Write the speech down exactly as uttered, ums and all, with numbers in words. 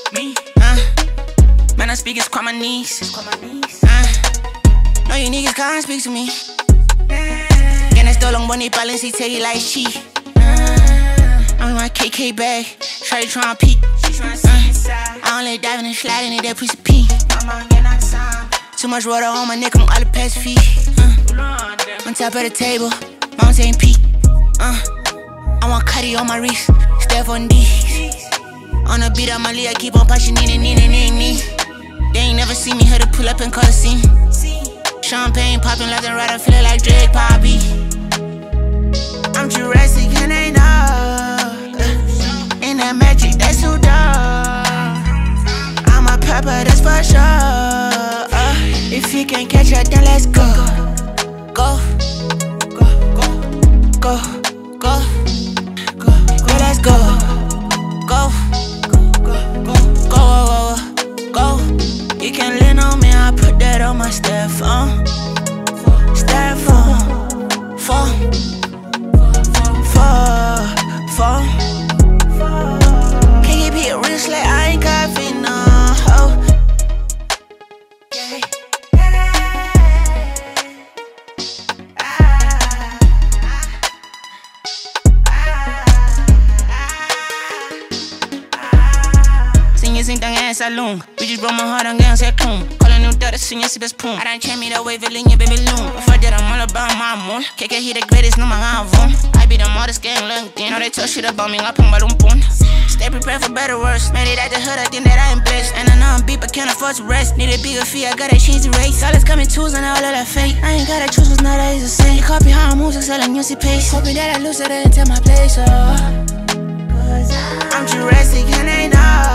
Me, uh, man, I speak, it's quite my knees. Uh, no, you niggas can't speak to me. Again, I still long money balance, he tell you like she. Uh, I'm in my K K bag, try to try and peek. Uh, I only diving and sliding in that piece of pee. Too much water on my neck, I'm all the past feet. Uh, on top of the table, Mountain Peak. Uh, I want Cuddy on my wrist, Steph on D. On the beat of my lead, I keep on punching in and in and in and in. They ain't never see me, had to pull up and call a scene. Champagne popping left and right, I feel like Drake Poppy. I'm Jurassic and I know uh, in that magic, that's so dumb. I'm a pepper, that's for sure. uh, If you can't catch up, then let's go. Go, go, go, go, go, go, go, let's go. Go, go, go, go, go. You can lean on me, I put that on my styrofoam. Styrofoam, fall, fall, fall. Can you be a rich like I ain't coffee, no? Sing dang ass saloon. We just broke my heart on gang set coon. Call a new daughter, sing your best poon. I done change me the way, villain your baby loon. Before that, I'm all about my moon. K K, he the greatest, no my album. I be the modest gang LinkedIn. Know they talk shit about me, I put my poon. Stay prepared for better words. Made it at the hood, I think that I am blessed. And I know I'm beat, but can't afford to rest. Need a bigger fee, I gotta change the race. All is coming twos and all of that fake. I ain't gotta choose what's not always the same. You copy how I move, excelling music pace. Hoping that I lose it and take my place, oh. I'm Jurassic and I know.